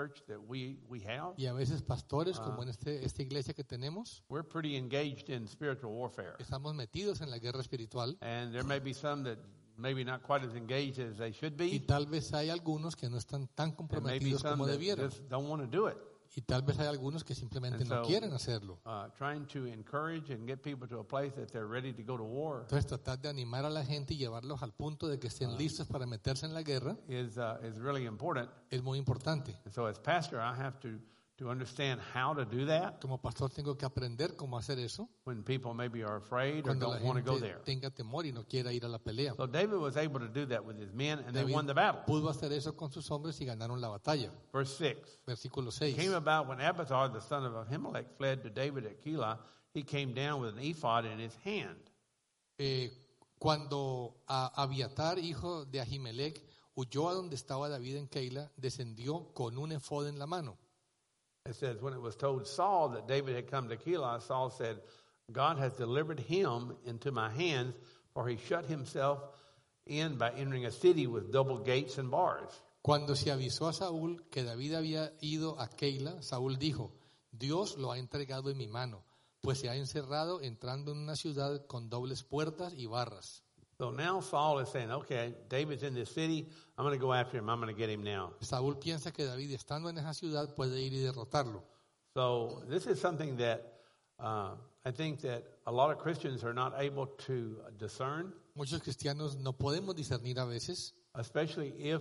church that we have, Y a veces pastores, como en esta iglesia que tenemos, we're pretty engaged in spiritual warfare. estamos metidos en la guerra espiritual. And there may be some that maybe not quite as engaged as they should Y be. tal vez hay algunos que no están tan And maybe comprometidos some como that debieran. just don't want to do it. Y tal vez hay algunos que simplemente And no so, quieren hacerlo. Trying to encourage and get people to a place that they're ready to go to war Entonces tratar de animar a la gente y llevarlos al punto de que estén listos para meterse en la guerra is really important. es muy importante. And so as pastor, I have to understand how to do that Como pastor tengo que aprender cómo hacer eso when people maybe are afraid or cuando la don't want to go gente there. tenga temor y no quiera ir a la pelea. So David was able to do that with his men, and they David won the battle. pudo hacer eso con sus hombres y ganaron la batalla. Verse 6. Versículo It came 6. about when Abiathar, the son of Ahimelech, fled to David at Keilah, he came down with an ephod in his hand. Cuando Abiatar, hijo de Ahimelech, huyó a donde estaba David en Keila, descendió con un efod en la mano. It says, when it was told Saul that David had come to Keilah, Saul said, God has delivered him into my hands, for he shut himself in by entering a city with double gates and bars. Cuando se avisó a Saúl que David había ido a Keila, Saúl dijo, Dios lo ha entregado en mi mano, pues se ha encerrado entrando en una ciudad con dobles puertas y barras. So now Saul is saying, okay, David's in this city. I'm going to go after him. I'm going to get him now. Saúl piensa que David, estando en esa ciudad, puede ir y derrotarlo. So this is something that I think that a lot of Christians are not able to discern, Muchos cristianos no podemos discernir a veces, especially if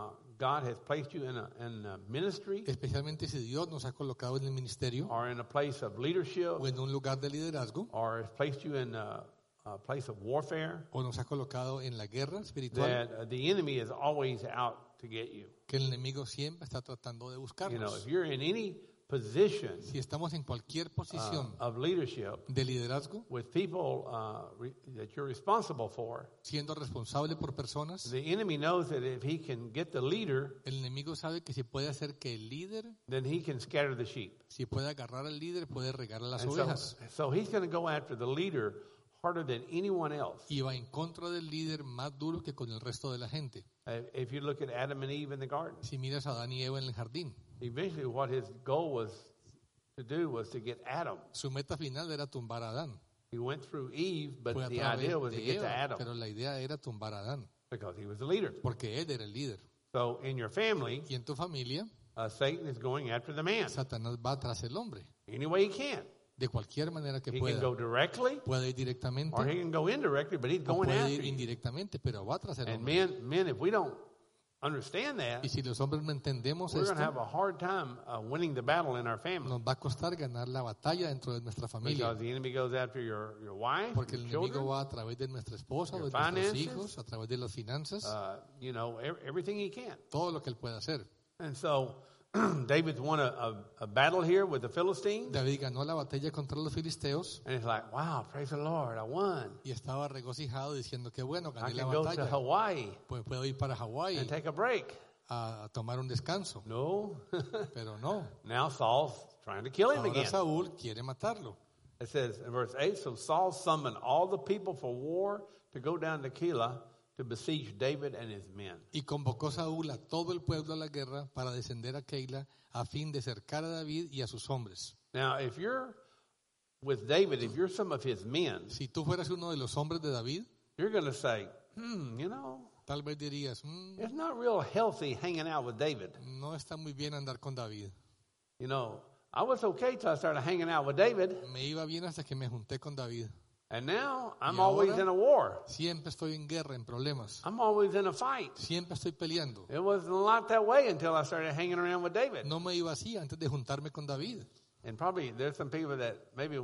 God has placed you in a ministry especialmente si Dios nos ha colocado en el ministerio or in a place of leadership o en un lugar de liderazgo or has placed you in a place of warfare, o nos ha colocado en la guerra espiritual, that the enemy is always out to get you. que el enemigo siempre está tratando de You know, buscarnos. if you're in any position Si estamos en cualquier posición of leadership de liderazgo, with people that you're responsible for, siendo responsable por personas, the enemy knows that if he can get the leader, el enemigo sabe que si puede hacer que el líder, then he can scatter the sheep. si puede agarrar al líder, puede regar a las And ovejas. so he's going to go after the leader harder than anyone else. Y va en contra del líder más duro que con el resto de la gente. If you look at Adam and Eve in the garden, Si miras a Adán y Eva en el jardín, eventually what his goal was to do was to get Adam. su meta final era tumbar a Adán. He went through Eve, but Fue a the través idea was to de get to Eva, Adam pero la idea era tumbar a Adán, because he was the leader. porque él era el líder. So in your family, Y en tu familia, Satan is going after the man Satanás va tras el hombre, any way he can. de cualquier manera que He can pueda. go directly Puede ir directamente or he can go indirectly, but he's o going puede after ir you. indirectamente, pero va tras el And hombre. men, if we don't understand that, Y si los hombres no entendemos we're going to esto, have a hard time winning the battle in our family. nos va a costar ganar la batalla dentro de nuestra familia. Because the enemy goes after your wife, Porque el your enemigo children, va a través de nuestra esposa, o de your nuestros finances, hijos, a través de las finanzas, everything he can. todo lo que él puede hacer. And so David won a battle here with the Philistines. David ganó la batalla contra los filisteos And it's like, wow, praise the Lord, I won. y estaba regocijado diciendo que bueno, I gané la can go to batalla. Hawaii Pues puedo ir para Hawái and take a break. a tomar un descanso. No. Pero no, Now Saul's trying to kill him ahora again. Saúl quiere matarlo. It says in verse 8, so Saul summoned all the people for war to go down to Keilah to besiege David and his men. Y convocó Saúl a todo el pueblo a la guerra para descender a Keila a fin de cercar a David y a sus hombres. Now, if you're with David, if you're some of his men, Si tú fueras uno de los hombres de David, you're going to say, tal vez dirías, it's not real healthy hanging out with David. no está muy bien andar con David. You know, I was okay till I started hanging out with David, Me iba bien hasta que me junté con David. and now I'm Y always ahora- in a war. Siempre estoy en guerra, en problemas. I'm always in a fight. Siempre estoy peleando. It wasn't a lot that way until I started hanging around with David. No me iba así antes de juntarme con David. And probably there's some people that maybe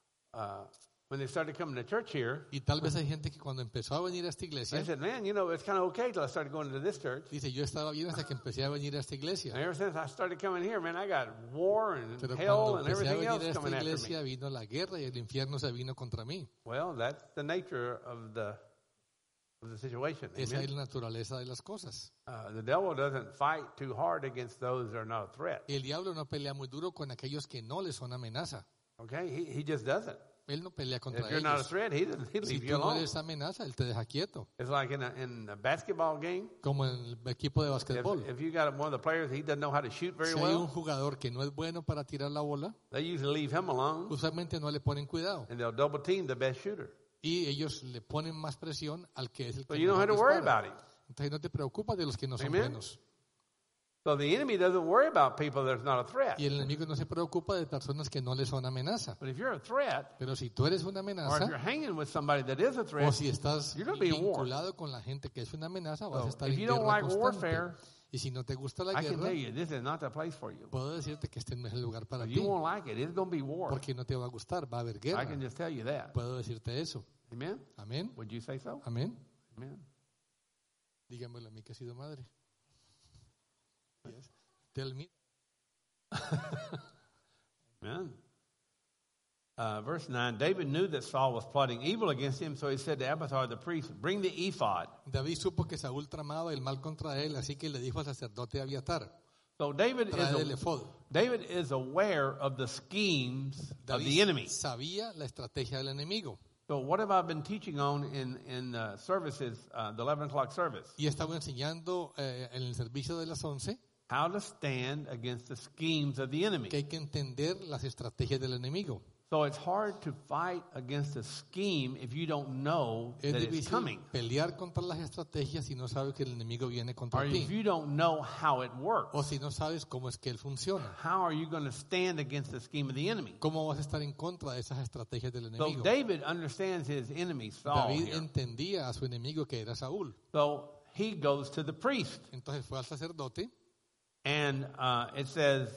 when they started coming to church here, Y tal vez hay gente que cuando empezó a venir a esta iglesia, they said, man, you know, it's kind of okay till I started going to this church. dice, yo estaba bien hasta que empecé a venir a esta And iglesia. ever since I started coming here, man, I got war and Pero hell cuando and empecé a everything venir else a esta coming after me. iglesia vino la guerra y el infierno se vino contra mí. Well, that's the nature of the situation. Esa Amen? es la naturaleza de las cosas. The devil doesn't fight too hard against those that are not a threat. El diablo no pelea muy duro con aquellos que no le son amenaza. Okay, he just doesn't. Él no pelea If contra you're not a ellos. threat, he'll Si leave you tú no alone. eres amenaza, Él te deja quieto. It's like in a basketball game. Como en el equipo de If, basquetbol. if you got one of the players, he doesn't know how to shoot very Si hay un well, jugador que no es bueno para tirar la bola, they usually leave him alone, usualmente no le ponen cuidado. and they'll double team the best shooter. Y ellos le ponen más presión al que es el So que you don't have mejor to worry dispara. about him. Entonces no te preocupas de los que no son Amen. buenos. So the enemy doesn't worry about people that's not a threat. Y el enemigo no se preocupa de personas que no le son amenaza. But if you're a threat, Pero si tú eres una or if amenaza, you're hanging with somebody that is a o threat, si estás you're going to be in war. vinculado con la gente que es una amenaza, vas a So estar if en you don't guerra like constante. warfare, Y si no te gusta la I can tell guerra, you, this is not the place for you. puedo decirte que este no es el lugar para If ti. you won't like it, it's going to be war. Porque no te va a gustar, va a haber I guerra. can just tell you that. Puedo decirte eso. Amen? Amén. Would you say so? Amén. Amen. Dígamelo a mí que he sido madre. Yes. Tell me. Amen. Verse 9, David knew that Saul was plotting evil against him, so he said to Abiathar the priest, bring the ephod. David supo que Saúl tramaba el mal contra él, así que le dijo al sacerdote Abiatar, So David trae el efod. is aware of the schemes of the David enemy. sabía la estrategia del enemigo. So what have I been teaching on in services, the 11 o'clock service? Y estaba enseñando en el servicio de las 11 How to stand against the schemes of the enemy. que hay que entender las estrategias del enemigo. So it's hard to fight against a scheme if you don't know Es that it's difícil coming. pelear contra las estrategias si no sabes que el enemigo viene Or contra if ti. you don't know how it works. O si no sabes cómo es que él funciona. How are you going to stand against the scheme of the enemy? ¿Cómo vas a estar en contra de esas estrategias del So enemigo? David understands his enemy, Saul, David here. entendía a su enemigo que era Saúl. So he goes to the priest. Entonces fue al sacerdote And it says,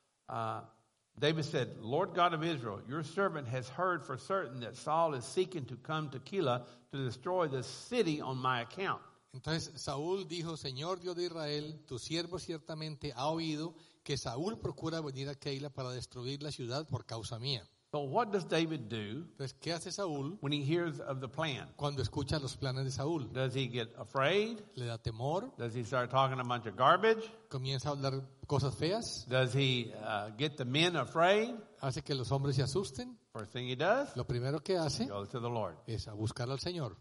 David said, Lord God of Israel, your servant has heard for certain that Saul is seeking to come to Keilah to destroy the city on my account. Entonces Saúl dijo, Señor Dios de Israel, tu siervo ciertamente ha oído que Saúl procura venir a Keila para destruir la ciudad por causa mía. So what does David do Entonces, ¿qué hace Saúl when he hears of the plan? cuando escucha los planes de Saúl? Does he get afraid? ¿Le da temor? Does he start talking a bunch of garbage? ¿Comienza a hablar cosas feas? Does he get the men afraid? ¿Hace que los hombres se asusten? First thing he does, Lo primero que he hace goes to the Lord. es a buscar al Señor.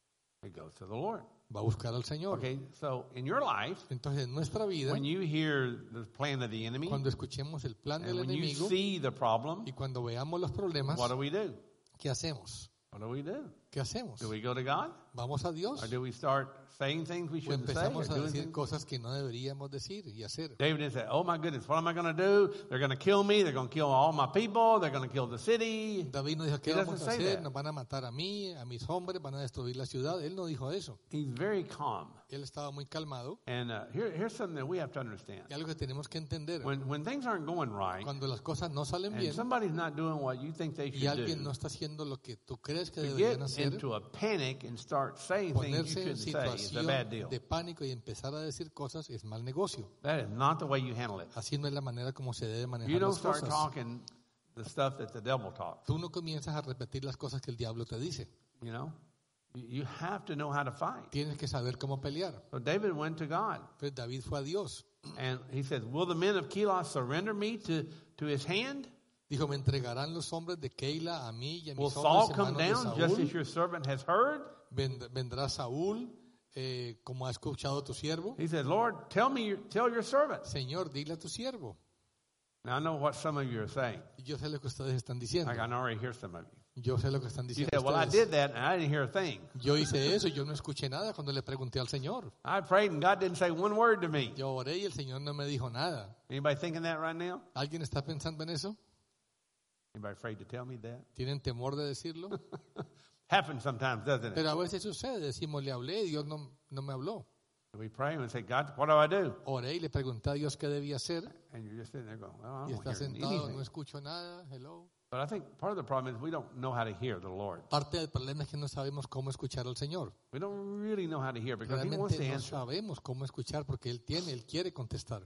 He goes to the Lord. Va a buscar al Señor. Okay, so in your life, Entonces, en nuestra vida, when you hear the plan of the enemy, cuando escuchemos el plan and del when you enemigo see the problem, y cuando veamos los problemas, what do we do? ¿qué hacemos? What do we do? ¿Qué hacemos? Do we go to God? ¿Vamos a Dios? Or do we start saying things we ¿O shouldn't say? Or empezamos a doing decir things? cosas que no deberíamos decir y hacer? David said, oh my goodness, what am I going to do? They're going to kill me. They're going to kill all my people. They're going to kill the city. David no dijo, ¿qué He vamos doesn't a say hacer? that. Nos van a matar a mí, a mis hombres, van a destruir la ciudad. Él no dijo eso. He's very calm. Él estaba muy calmado. And here's something that we have to understand. Y algo que tenemos que entender. When things aren't going right, Cuando las cosas no salen and bien somebody's not doing what you think they y should alguien no do, está haciendo lo que tú crees que to deberían get hacer, into a panic and start saying things you ponerse en shouldn't say is a bad deal. situación de pánico y empezar a decir cosas es mal negocio. That is not the way you handle it. Así no es la manera como se debe You manejar don't las start cosas. talking the stuff that the devil talks. Tú no comienzas a repetir las cosas que el diablo te dice. You know, you have to know how to fight. Tienes que saber cómo pelear. So David went to God Pues David fue a Dios. and he said, "Will the men of Keilah surrender me to his hand? Dijo, me entregarán los hombres de Keila a mí y a Will mis Saul hombres en come manos down de just as Saúl. your servant has heard?" Vendrá Saúl, como ha escuchado tu siervo. He said, "Lord, tell your servant." Señor, dile a tu siervo. Now I know what some of you are saying. Y yo sé lo que ustedes están diciendo. I can already hear some of you. Yo sé lo que están You diciendo said, "Well, I ustedes. did that and I didn't hear a thing. Yo hice eso y yo no escuché nada cuando le pregunté al Señor. I prayed and God didn't say one word to me." Yo oré y el Señor no me dijo nada. Anybody thinking that right now? ¿Alguien está pensando en eso? Anybody afraid to tell me that? ¿Tienen temor de decirlo? Happens sometimes, doesn't it? Pero a veces sucede. Decimos, le hablé y Dios no me habló. We pray and say, "God, what do I do?" Oré y le pregunté a Dios qué debía hacer. And you're just sitting there going, "Well, I Y don't está hear sentado, no anything." escucho nada. Hello. But I think part of the problem is we don't know how to hear the Lord. Parte del problema es que no sabemos cómo escuchar al Señor. We don't really know how to hear because He wants Realmente to no answer. sabemos cómo escuchar porque Él quiere contestar.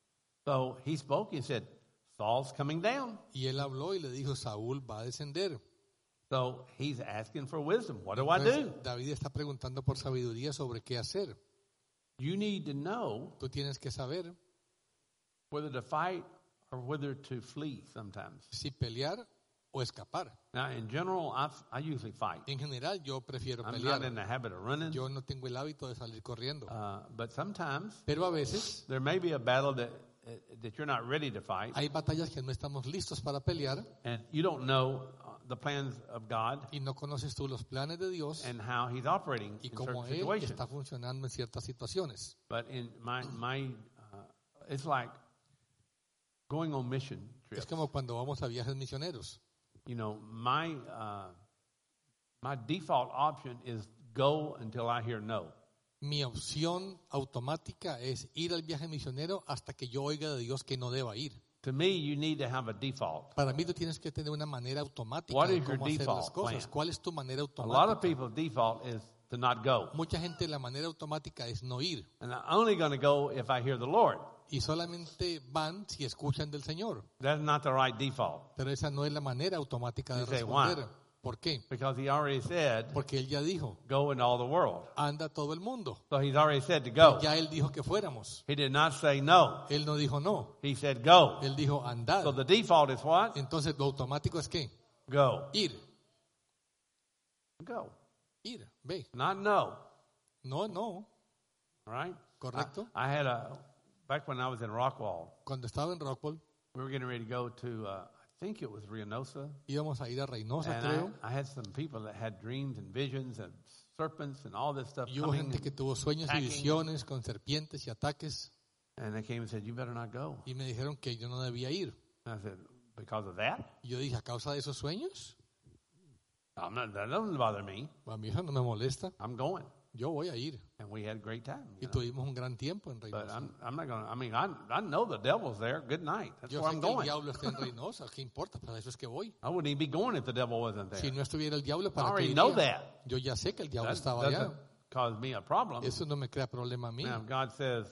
So He spoke and said, "Saul's coming down." Y Él habló y le dijo, Saúl va a descender. So He's asking for wisdom. What do I Entonces, do? David está preguntando por sabiduría sobre qué hacer. You need to know Tú tienes que saber whether to fight or whether to flee sometimes. si pelear o escapar. Now, in general, I usually fight. En general, yo prefiero I'm not in pelear. the habit of running. Yo no tengo el hábito de salir corriendo. But sometimes Pero a veces there may be a battle that you're not ready to fight, hay batallas que no estamos listos para pelear and you don't know the plans of God y no conoces tú los planes de Dios and how He's operating y in cómo certain Él situations. está funcionando en ciertas situaciones. But in it's like going on mission Es trips. como cuando vamos a viajes misioneros. You know, my default option is go until I hear no. Mi opción automática es ir al viaje misionero hasta que yo oiga de Dios que no deba ir. To me, you need to have a default. Para mí tú tienes que tener una manera automática What de is your cómo hacer las default cosas. plan? ¿Cuál es tu manera A lot of automática? people's default is to not go. Mucha gente la manera automática es no ir And I'm only going to go if I hear the Lord. y solamente van si escuchan del Señor. That's not the right default. Pero esa no es la manera automática de You say, responder. why? ¿Por qué? Because He already said, Porque Él ya dijo, go into all the world. anda a todo el mundo. So He's already said to go. Ya Él dijo que fuéramos. He did not say no. Él no dijo no. He said go. Él dijo andad. So the default is what? Entonces lo automático es ¿qué? Go. Ir. Go. Ir. Ve. Not no. No. All right? Correcto. I had back when I was in Rockwall, Cuando estaba en Rockwell, we were getting ready to go to, I think it was Reynosa. íbamos a ir a Reynosa, And creo. I had some people that had dreams and visions and serpents and all this stuff Y hubo coming. gente que tuvo sueños y attacking. visiones con serpientes y ataques. And they came and said, you better not go. Y me dijeron que yo no debía ir. And I said, because of that? Y yo dije, ¿a causa de esos sueños? That doesn't bother me. A mí eso no me molesta. I'm going. Yo voy a ir. And we had a great time. Y You know? tuvimos un gran tiempo en But Reynosa. I'm not going to, I mean, I know the devil's there. Good night. That's Yo where sé I'm que el going. diablo está en Reynosa. ¿Qué importa? Para eso es que voy. I wouldn't even be going if the devil wasn't there. Si no estuviera el diablo, I ¿para qué already know iría? that. Yo ya sé que el diablo That estaba doesn't allá. cause me a problem. Eso no me crea problema a mí. Now, if God says,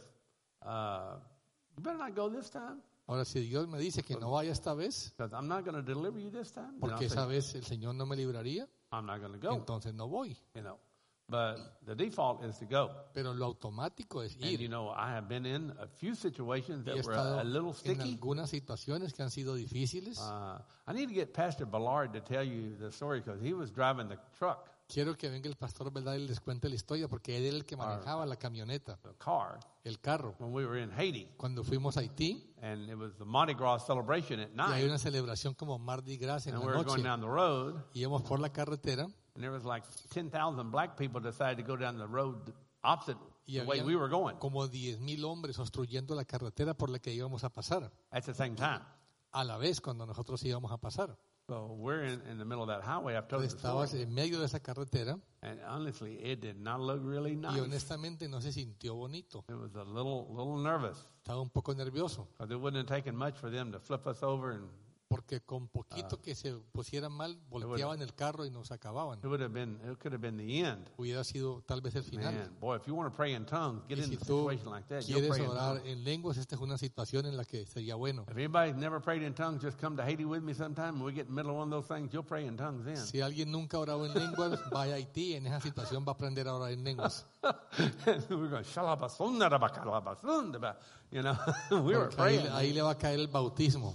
you better not go this time, Ahora, si Dios me dice que no vaya esta vez, because I'm not going to deliver you this time, then porque I'll say, esa vez el Señor no me libraría, I'm not going to go. entonces no voy. You know, but the default is to go. Pero lo automático es And ir. you know, I have been in a few situations Y he that were estado a little en sticky. algunas situaciones que han sido difíciles. I need to get Pastor Ballard to tell you the story because he was driving the truck, Quiero que venga el pastor, ¿verdad? Y les cuente la historia, porque él era el que manejaba la camioneta, the car, el carro. when we were in Haiti, Cuando fuimos a Haití, and it was the Mardi Gras celebration at y hay night, una celebración como Mardi Gras en and la we were going noche, down the road, íbamos por la carretera and there was like 10,000 black people decided to go down the road opposite y the way había we were going como 10,000 hombres obstruyendo la carretera por la que íbamos a pasar, at the same time. a la vez cuando nosotros íbamos a pasar. So we're in the middle of that highway. I've told you the Estabas story. en medio de esa carretera And honestly, it did not look really y nice. honestamente no se sintió bonito. It was a little nervous Estaba un poco nervioso because it wouldn't have taken much for them to flip us over, and porque con poquito que se pusieran mal, volteaban el carro y nos acababan. it could have been the end. Hubiera sido tal vez el final. Man, boy, if you want to pray in tongues, get Y in si a tú situation like that. You'll quieres pray in orar tongues. en lenguas, esta es una situación en la que sería bueno. If anybody's never prayed in tongues, just come to Haiti with me sometime. When we get in the middle of one of those things, you'll pray in tongues then. Si alguien nunca ha orado en lenguas, vaya a Haití, en esa situación va a aprender a orar en lenguas. We're going, "Shalabasundarabakalabasundaba." You know, we were Porque ahí, praying. ahí le va a caer el bautismo.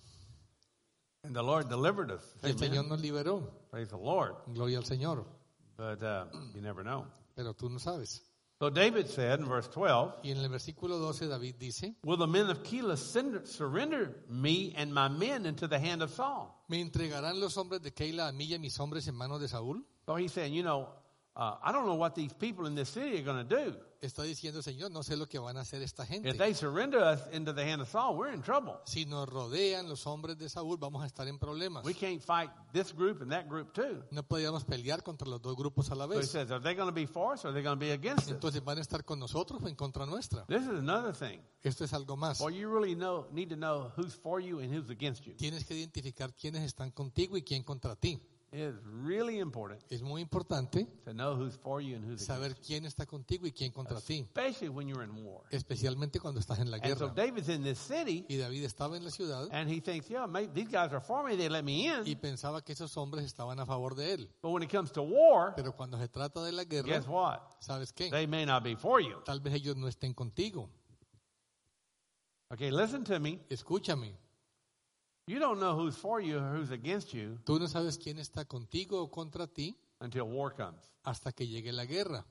And the Lord delivered us. El Amen. Señor nos liberó. Praise the Lord. Gloria al Señor. But you never know. Pero tú no sabes. So David said in verse 12, Y en el versículo 12 David dice, will the men of Keilah surrender me and my men into the hand of Saul? ¿me entregarán los hombres de Keila a mí y a mis hombres en manos de Saúl? So he's saying, I don't know what these people in this city are going to do. Está diciendo, Señor, no sé lo que van a hacer esta gente. If they surrender us into the hand of Saul, we're in trouble. Si nos rodean los hombres de Saúl, vamos a estar en problemas. We can't fight this group and that group too. No podíamos pelear contra los dos grupos a la So he vez. says, are they going to be for us or are they going to be against us? Entonces, ¿van a estar con nosotros o en contra nuestra? This is another thing. Esto es algo más. Well, you really need to know who's for you and who's against you. Tienes que identificar quiénes están contigo y quién contra ti. It is really important Es muy importante to know who's for you and who's against saber quién está contigo y quién contra you, ti, especially when you're in war. especialmente cuando estás en la And so guerra. David's in this city, Y David estaba en la ciudad and he thinks, these guys are for me, they let me in. y pensaba que esos hombres estaban a favor de él. But when it comes to war, Pero cuando se trata de la guerra, guess what? ¿sabes qué? They may not be for you. Tal vez ellos no estén contigo. Okay, listen to me. Escúchame. You don't know who's for you or who's against you Tú no sabes quién está contigo o contra ti until war comes. hasta que llegue la guerra.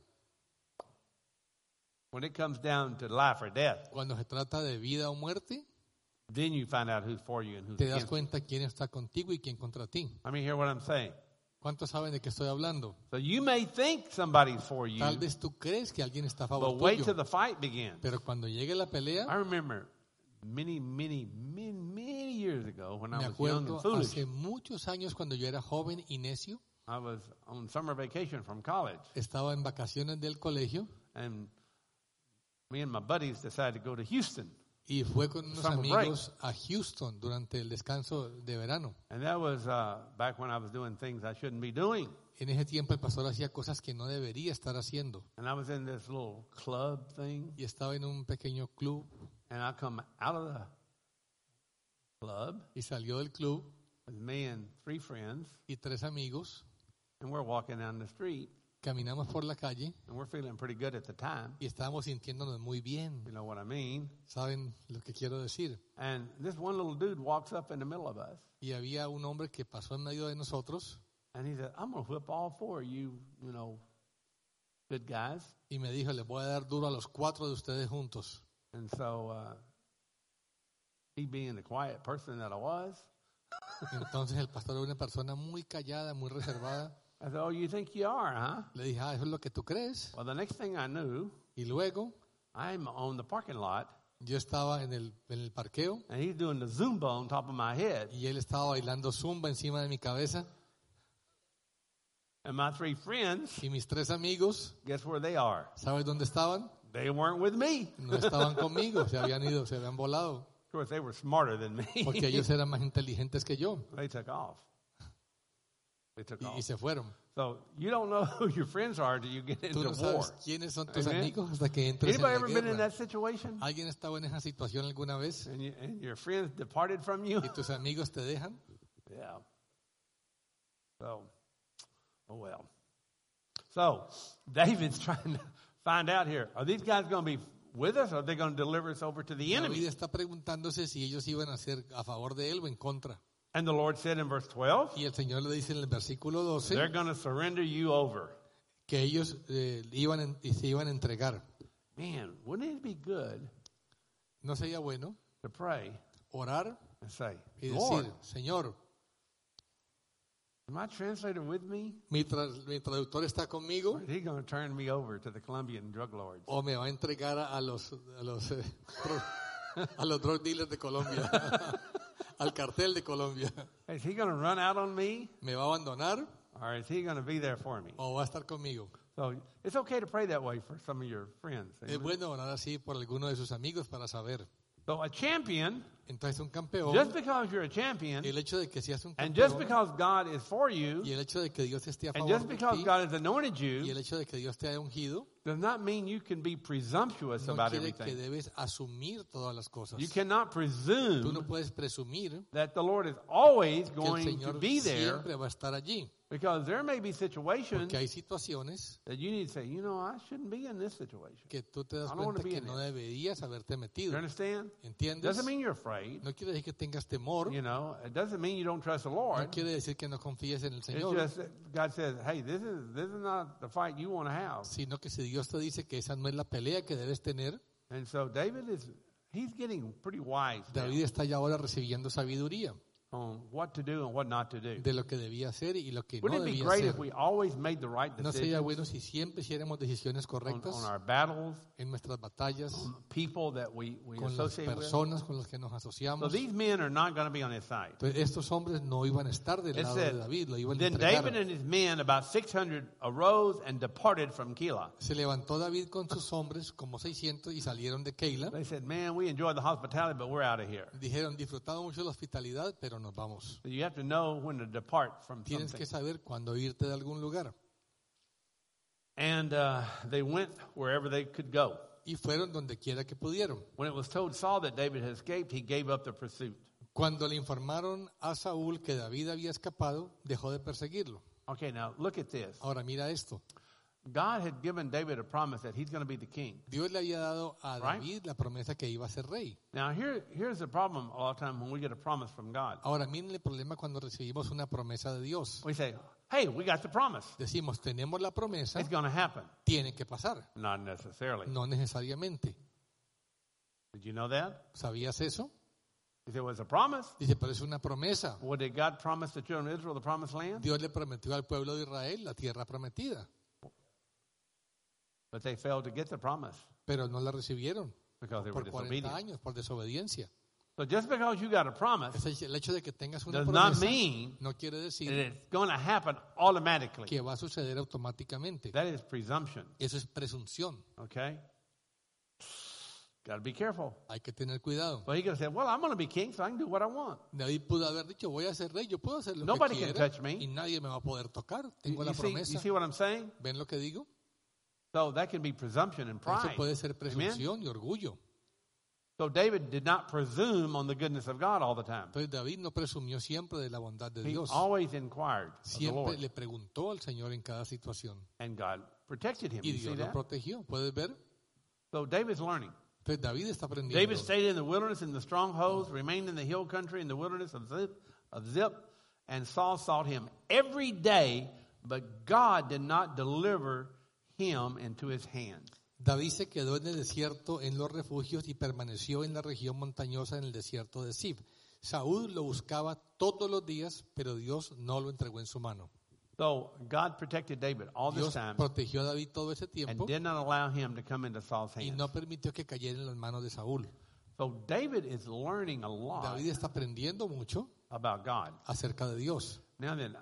When it comes down to life or death, Cuando se trata de vida o muerte, then you find out who's for you and who's te das against you. cuenta quién está contigo y quién contra ti. I mean, hear what I'm saying. ¿Cuántos saben de qué estoy hablando? So you may think somebody's for you, Tal vez tú crees que alguien está a favor but wait till tuyo, the fight begins. pero cuando llegue la pelea, I remember many years ago when I me was young acuerdo and foolish. hace muchos años cuando yo era joven y necio, I was on summer vacation from college, estaba en vacaciones del colegio and me and my buddies decided to go to Houston. y fue con unos Summer amigos a Houston durante el descanso de verano. And that was back when I was doing things I shouldn't be doing. En ese tiempo el pastor hacía cosas que no debería estar haciendo And I was in this little club thing, y estaba en un pequeño club and I come out of the club y salió del club with me and 3 friends, y 3 amigos, and we're walking down the street, caminamos por la calle and we're feeling pretty good at the time. y estábamos sintiéndonos muy bien. You know what I mean? ¿Saben lo que quiero decir? And this one little dude walks up in the middle of us, Y había un hombre que pasó en medio de nosotros and he said, "I'm going to whip all 4 of you, good guys." y me dijo, les voy a dar duro a los 4 de ustedes juntos. And so he being the quiet person that I was, Entonces el pastor era una persona muy callada, muy reservada. I said, "Oh, you think you are, huh?" Le dije, eso es lo que tú crees. Well, the next thing I knew, Y luego I'm on the parking lot, yo estaba en el parqueo and he's doing the Zumba on top of my head. y él estaba bailando zumba encima de mi cabeza. And my 3 friends, Y mis 3 amigos, guess where they are? ¿sabes dónde estaban? They weren't with me. No estaban conmigo, se habían ido, se habían volado. Of course, they were smarter than me. Porque ellos eran más inteligentes que yo. They took off. They took Y off. se fueron. So you don't know who your friends are till you get Tú into no war. sabes quiénes son tus Amen. amigos hasta que entres en Anybody la ever been in guerra. that situation? ¿Alguien estaba en esa situación alguna vez? And your friends departed from you? ¿Y tus amigos te dejan? Yeah. So, oh well. So, David's trying to find out here, are these guys going to be with us or are they going to deliver us over to the David enemy? está preguntándose si ellos iban a ser a favor de él o en contra. And the Lord said in verse 12, Y el Señor le dice en el versículo they're 12 going to surrender you over. que ellos se iban a entregar. Man, wouldn't it be good ¿No sería bueno to pray orar and say, y Lord, decir, Señor, is my translator with me? mi traductor está conmigo Or is he going to turn me over to the Colombian drug lords? o me va a entregar a los drug dealers de Colombia, al cartel de Colombia? Is he going to run out on me? ¿Me va a abandonar Or is he going to be there for me? o va a estar conmigo? So it's okay to pray that way for some of your friends. Es bueno orar así por alguno de sus amigos para saber. So a champion, Entonces un campeón, just because you're a champion, el hecho de que seas un and just campeón because God is for you, y el hecho de que Dios esté a and favor just de because ti God has anointed y you, el hecho de que Dios te haya ungido does not mean you can be presumptuous no about quiere que everything. debes asumir todas las cosas. You cannot Tú no presume puedes presumir that the Lord is always que el going to Señor be there, siempre va a estar allí, because there may be situations porque hay situaciones that you need to say, I shouldn't be in this situation. que tú te das I don't wanna cuenta be que in no it. deberías haberte You metido. understand? ¿Entiendes? Doesn't mean you're afraid. No quiere decir que tengas temor, It doesn't mean you don't trust the no Lord. quiere decir que no confíes en el It's Señor, just that God says, hey, this is not the fight you want to have. sino que si Dios te dice que esa no es la pelea que debes tener, And so David he's getting pretty wise now David está ya ahora recibiendo sabiduría on what to do and what not to do. de lo que debía hacer y lo que no Wouldn't it be debía great hacer. if we always made the right ¿No sería decisions bueno si siempre hiciéramos decisiones on correctas our battles, en nuestras batallas, on people that we con las associate with? personas con las que nos So asociamos? these men are not going to be on his side. Entonces, estos hombres no iban a estar del It lado de said, David, lo iban a then entregar. David and his men, about 600, arose and departed from Keilah. Se levantó David con sus hombres, como 600, y salieron de Keila. They said, man, we enjoyed the hospitality, but we're out of here. Dijeron, disfrutamos mucho la hospitalidad, pero nos vamos. So you have to know when to depart from Tienes something. que saber cuándo irte de algún lugar. And they went wherever they could go. Y fueron donde quiera que pudieron. When it was told Saul that David had escaped, he gave up the pursuit. Cuando le informaron a Saúl que David había escapado, dejó de perseguirlo. Okay, now look at this. Ahora mira esto. God had given David a promise that he's going to be the king. Dios le había dado a Right. David la promesa que iba a ser rey. Now, here's the problem a lot of times when we get a promise from God. Ahora, miren el problema cuando recibimos una promesa de Dios. We say, hey, we got the promise. Decimos, tenemos la promesa, It's going to happen. tiene que pasar. Not necessarily. No necesariamente. Did you know that? ¿Sabías eso? If it was a promise, Dice, pero es una promesa. what did God promise the children of Israel, the promised land? Dios le prometió al pueblo de Israel la tierra prometida, But they failed to get the promise pero no la recibieron because they were por 40 disobedient. años, por desobediencia. So just because you got a promise El hecho de que tengas una does not promesa mean no quiere that decir it's going to happen automatically. que va a suceder automáticamente. That is presumption, Eso es presunción. okay? Got to be careful. Hay que tener cuidado. Well, he could have said, well, I'm going to be king, so I can do what I want. David pudo haber dicho, voy a ser rey, yo puedo hacer lo Nobody que can quiera touch me. y nadie me va a poder tocar. Tengo You la see promesa. what I'm saying? ¿Ven lo que digo? So that can be presumption and Eso pride. puede ser Amen? presunción y orgullo. So David did not presume on the goodness of God all the time. Entonces David no presumió siempre de la bondad de He Dios. always inquired of the Siempre Lord, le preguntó al Señor en cada situación. and God protected him. Y You see Dios lo that? protegió. ¿Puedes ver? So David's learning. Entonces David está aprendiendo. David stayed in the wilderness in the strongholds, remained in the hill country in the wilderness of Ziph, and Saul sought him every day, but God did not deliver him into his hands. David se quedó en el desierto, en los refugios, y permaneció en la región montañosa en el desierto de Ziph. Saúl lo buscaba todos los días, pero Dios no lo entregó en su mano. So God protected David all this Dios time protegió a David todo ese and tiempo did not allow him to come into Saul's y hands. no permitió que cayera en las manos de Saúl. So David is learning a lot David está aprendiendo mucho about God. acerca de Dios. Now then,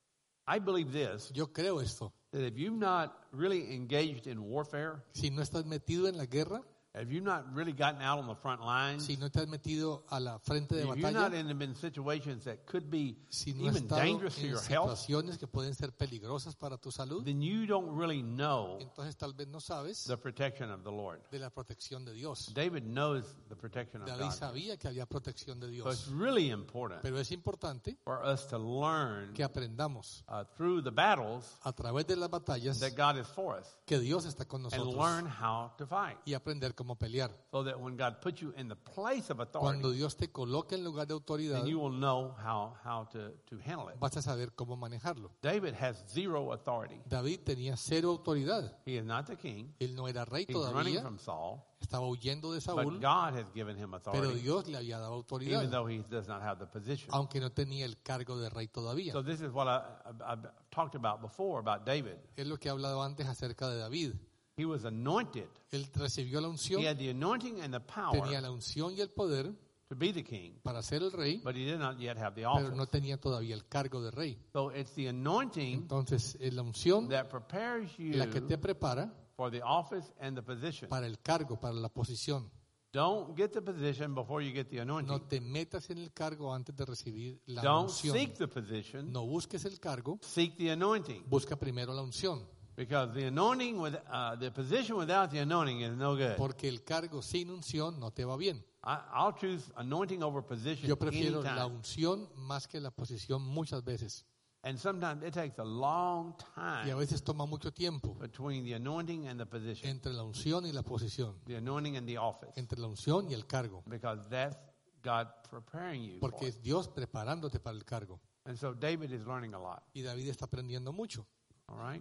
I believe this, Yo creo esto. that if you've not really engaged in warfare, Si no estás metido en la guerra, if you've not really gotten out on the front lines, si no te has metido a la frente de if you're not batalla, in situations that could be si no has even estado dangerous to en your health, situaciones que pueden ser peligrosas para tu salud, then you don't really know entonces tal vez no sabes the protection of the Lord. de la protección de Dios. David knows the protection of David God. sabía que había protección de So it's Dios. really important Pero es importante for us to learn que aprendamos through the battles a través de las batallas that God is for us que Dios está con and nosotros learn how to fight. y aprender cómo pelear. So that when God puts you in the place of Cuando authority, Dios te coloque en lugar de autoridad, then you will know how to handle it. vas a saber cómo manejarlo. David has zero authority. David tenía cero autoridad. He is not the king. Él no era rey He's running todavía, from Saul. estaba huyendo de But Saúl, God has given him pero authority, Dios le había dado even autoridad, though he does not have the position. aunque no tenía el cargo de rey todavía. So this is what I've talked about before about David. Es lo que he hablado antes acerca de David. He was anointed. Él recibió la unción, He had the anointing and the power tenía la unción y el poder to be the king, para ser el rey, but he did not yet have the pero no office. tenía todavía el cargo de rey. So it's the anointing Entonces, es la unción that prepares la que te you prepara for the office and the position. para el cargo, para la posición. Don't get the position before you get the anointing. No te metas en el cargo antes de recibir la Don't unción. seek the position. No busques el cargo, Seek the anointing. busca primero la unción. Because the anointing with the position without the anointing is no good. Porque el cargo sin unción no te va bien. I'll choose anointing over position Yo prefiero la anytime. unción más que la posición muchas veces. And sometimes it takes a long Y a time veces toma mucho tiempo between the anointing and the position, entre la unción y la posición, the anointing and the office, entre la unción y el cargo. because that's God preparing you for Porque it. es Dios preparándote para el cargo. And so David is learning a lot. Y David está aprendiendo mucho. All right.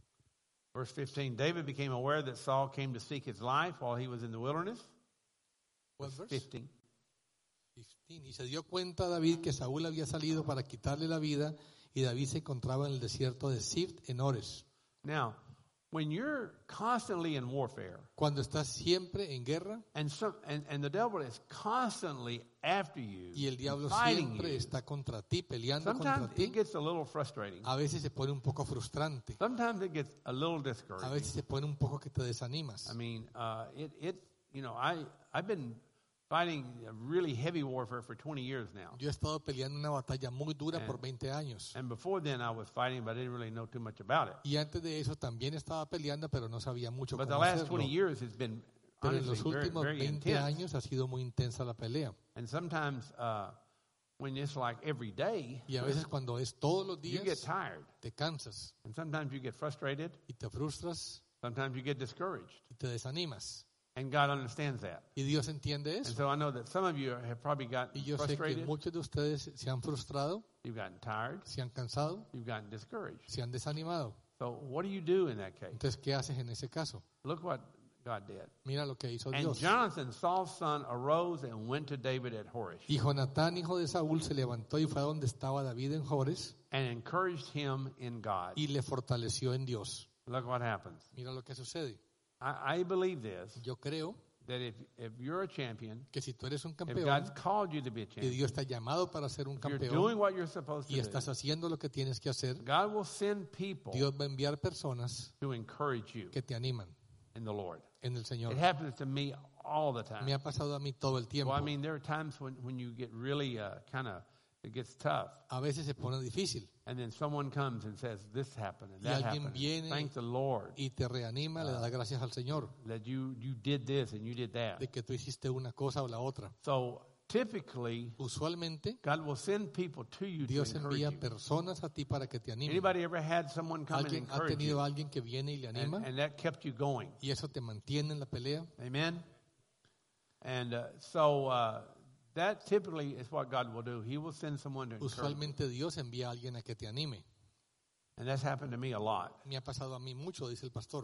Verse 15, David became aware that Saul came to seek his life while he was in the wilderness. What Verse verse? 15. 15. Y se dio cuenta David que Saúl había salido para quitarle la vida y David se encontraba en el desierto de Ziph en Ores. Now, when you're constantly in warfare, Cuando estás siempre en guerra and the devil is constantly after you, y el diablo fighting siempre you, está contra ti, peleando contra sometimes ti, it gets a little frustrating. a veces se pone un poco frustrante, Sometimes it gets a little a discouraging. veces se pone un poco que te desanimas. I mean, I've been fighting a really heavy warfare for 20 years now. Yo he estado peleando una batalla muy dura por 20 años. And before then I was fighting, but I didn't really know too much about it. Y antes de eso también estaba peleando, pero no sabía mucho But the cómo last hacerlo. 20 years has been Pero en honestly los últimos very 20 intense. años ha sido muy intensa la pelea. And sometimes when it's like every day, Y a veces cuando es todos los you get días, tired. te cansas And sometimes you get frustrated. y te frustras Sometimes you get discouraged. y te desanimas. And God understands that. Y Dios entiende And eso. so I know that some of you have probably gotten Y yo sé que frustrated. muchos de ustedes se han frustrado, You've gotten tired. se han cansado, You've gotten discouraged. se han desanimado. So what do you do in that case? Entonces, ¿qué haces en ese caso? Look what God did. Mira lo que hizo And Dios. Jonathan, Saul's son, arose and went to David at Horish Y Jonatán, hijo de Saúl, se levantó y fue a donde estaba David en Jores and encouraged him in God. y le fortaleció en Dios. Look what happens. Mira lo que sucede. I believe this, Yo creo that if you're a champion, que si tú eres un if campeón God's called you to be a y champion, Dios te ha llamado para ser un if you're campeón doing what you're supposed y to estás do, haciendo lo que tienes que hacer, God will send people Dios va a enviar personas to encourage you que te animan in the Lord. en el Señor. It happens to me all the time. Me ha pasado a mí todo el tiempo. Well, I mean, there are times when you get really it gets tough. A veces se pone difícil And then someone comes and says, this happened and y that alguien happened. viene Thank the Lord y te reanima, le da gracias al Señor that you did this and you did that. de que tú hiciste una cosa o la otra. So typically, Usualmente God will send people to you to Dios encourage envía you. personas a ti para que te animen. Anybody ever had someone come and ¿Alguien ha encourage tenido you? a alguien que viene y le anima And that kept you going. y eso te mantiene en la pelea? Amen? And that typically is what God will do. He will send someone to encourage you. Usualmente Dios envía a alguien a que te anime. And that's happened to me a lot. Me ha pasado a mí mucho, dice el pastor.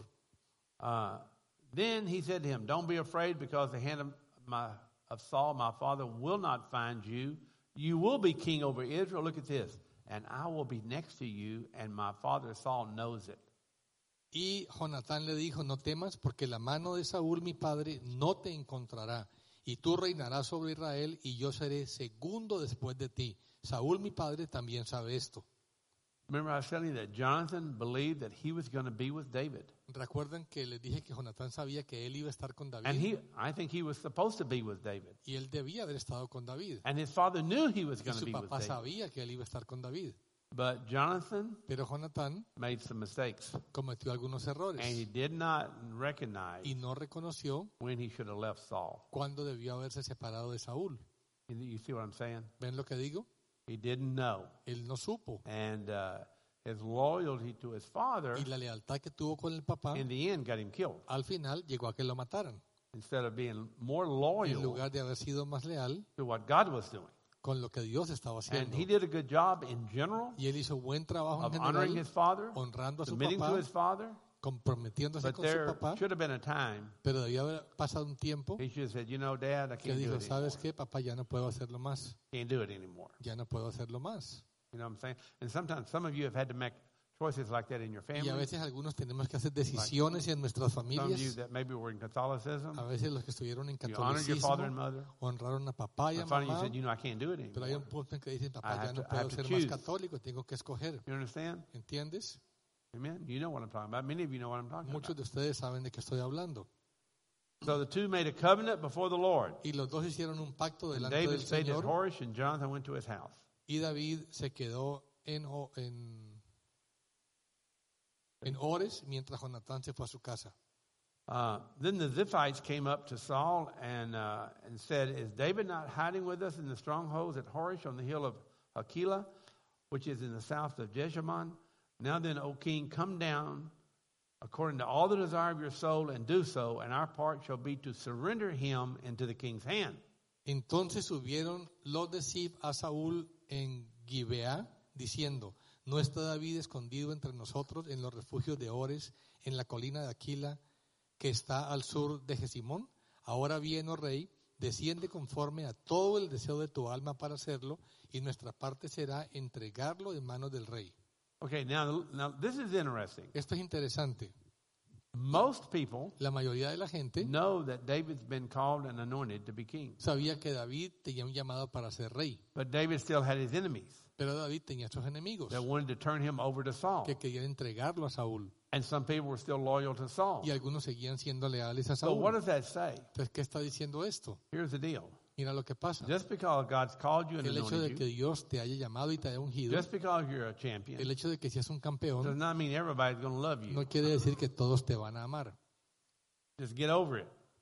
Then he said to him, don't be afraid, because the hand of Saul, my father, will not find you. You will be king over Israel. Look at this. And I will be next to you, and my father Saul knows it. Y Jonatán le dijo, no temas, porque la mano de Saúl, mi padre, no te encontrará. Y tú reinarás sobre Israel, y yo seré segundo después de ti. Saúl, mi padre, también sabe esto. Remember I was telling you that Jonathan believed that he was going to be with David. Recuerdan que les dije que Jonatán sabía que él iba a estar con And David. I think he was supposed to be with David. Y él debía haber estado con David. And his father knew he was Y going to su be with papá David. sabía que él iba a estar con David. But Jonathan Pero Jonatán made some mistakes. cometió algunos errores. And he did not recognize Y no reconoció when he should have left Saul. cuándo debió haberse separado de Saúl. You see what I'm saying? ¿Ven lo que digo? He didn't know. Él no supo. And his loyalty to his father, Y la lealtad que tuvo con el papá, in the end, got him killed. al final llegó a que lo mataran. Instead of being more En loyal lugar de haber sido más leal to what God was doing. con lo que Dios estaba And haciendo. he did a good job in general Y él hizo buen trabajo en of honoring general, his father, honrando a su submitting to papá, his father. comprometiéndose But con su there papá, should have been a time pero debió haber pasado un tiempo he should have said, you know, Dad, I que can't do dijo, it anymore. ¿sabes qué, papá? Ya no puedo hacerlo más. Can't do it anymore. Ya no puedo hacerlo más. You know what I'm saying? And sometimes some of you have had to make choices like that in your Y a family. veces algunos tenemos que hacer decisiones en nuestras Some of you familias. that maybe were in Catholicism, A veces los que estuvieron en you honored your father and catolicismo mother. honraron a papá y a But finally you mamá, said, you know, I can't do it pero hay anymore. un punto en que dicen, I papá, have ya no to puedo ser choose. más católico, tengo que escoger. You understand? ¿Entiendes? Amen? You know what I'm talking about. Many of you know what I'm talking Muchos about. de ustedes saben de qué estoy hablando. So the two made a covenant before the Lord. Y los dos hicieron un pacto And delante David del stayed at Señor Horish, and Jonathan went to his house. y David se quedó en Ores mientras Jonatán se fue a su casa. Then the Ziphites came up to Saul and said, is David not hiding with us in the strongholds at Horish on the hill of Hakilah, which is in the south of Jeshimon? Now then, O king, come down according to all the desire of your soul and do so, and our part shall be to surrender him into the king's hand. Entonces subieron los de Ziph a Saúl en Gibeá, diciendo, ¿no está David escondido entre nosotros en los refugios de Ores, en la colina de Aquila, que está al sur de Jesimón? Ahora bien, oh rey, desciende conforme a todo el deseo de tu alma para hacerlo, y nuestra parte será entregarlo en manos del rey. Okay, now this is interesting. Esto es interesante. Most people La mayoría de la gente know that David's been called and anointed to be king. sabía que David tenía un llamado para ser rey, But David still had his enemies pero David tenía sus enemigos that wanted to turn him over to Saul. que querían entregarlo a Saúl, And some people were still loyal to Saul. y algunos seguían siendo leales a So what Saúl. does that say? Entonces, ¿qué está diciendo esto? Here's the deal. Mira lo que pasa. Just because God's called you and El hecho de anointed que you, Dios te haya llamado y te haya ungido, just because you're a champion, el hecho de que seas un does campeón, not mean everybody's going to love you. no quiere decir que todos te van a amar. Just get over it.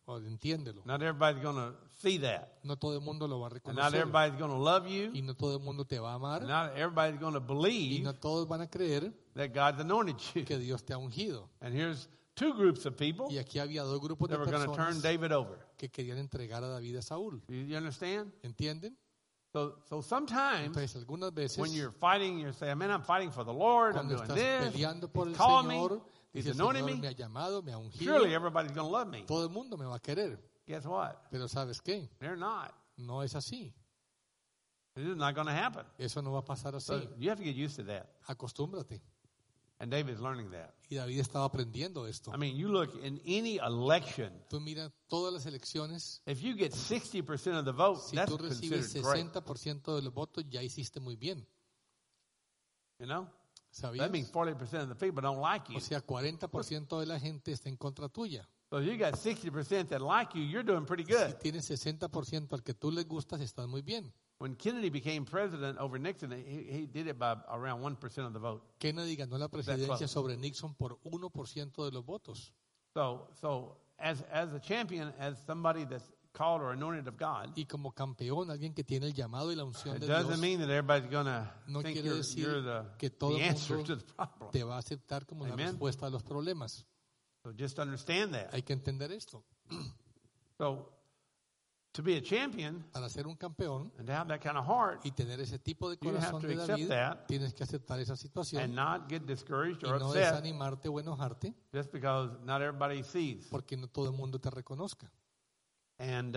O entiéndelo. Not everybody's going to see that. No todo el mundo lo va a And not reconocer. everybody's going to love you. Y no todo el mundo te va a amar. And not everybody's going to Y believe no todos van a creer that God's anointed you. que Dios te ha ungido. And here's two groups of people Y aquí había dos grupos de that were going to turn personas David over. que querían entregar a David a Saúl. You understand? ¿Entienden? So sometimes Entonces, algunas veces, when you're fighting, you're saying, man, I'm fighting for the Lord. I'm cuando doing estás this. peleando por He's el called me. Señor, He's dice, el anointed Señor me me. ha llamado, me ha ungido, Surely everybody's going to love me. todo el mundo me va a querer. Guess what? Pero ¿sabes qué? They're not. No es así. This is not going to happen. Eso no va a pasar So así. you have to get used to that. Acostúmbrate. And David's learning that. Y David estaba aprendiendo esto. I mean, you look in any election, Tú mira todas las elecciones, if you get 60% of the vote, si that's tú recibes considered great. 60% de los votos, ya hiciste muy bien. You know? ¿Sabías? That means 40% of the people don't like you. O sea, 40% de la gente está en contra tuya. So if you got 60% that like you, you're doing pretty Si good. tienes 60% al que tú le gustas, estás muy bien. When Kennedy became president over Nixon, he did it by around 1% of the vote. Kennedy ganó la presidencia close. sobre Nixon por 1% de los votos. So as a champion, as somebody that's called or anointed of God, Y como campeón, alguien que tiene el llamado y la unción it de doesn't Dios, mean that everybody's going to no think quiere decir you're que todo the el answer mundo to the problem. te va a aceptar como una Amen. respuesta a los problemas. So just understand that. Hay que entender esto. So to be a champion Para ser un campeón and to have that kind of heart y tener ese tipo de You have corazón to de accept David, that tienes que aceptar esa and situación not get discouraged y or no upset desanimarte o enojarte just because not everybody sees. porque no todo el mundo te reconozca. And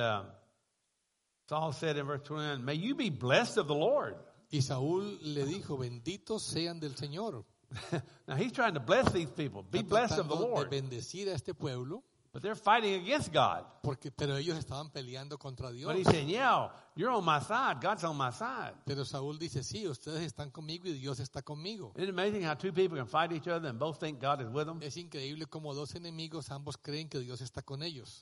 Saul said in verse 21, may you be blessed of the Lord. Y Saúl le dijo, benditos sean del Señor. Now he's trying to bless these people. Be Está blessed of the tratando de Lord. bendecir a este pueblo, But they're fighting against God. pero ellos estaban peleando contra Dios. But he's saying, yeah, you're on my side. God's on my side. Pero Saúl dice, sí, ustedes están conmigo y Dios está conmigo. Isn't it amazing how two people can fight each other and both think God is with them? Es increíble como dos enemigos, ambos creen que Dios está con ellos.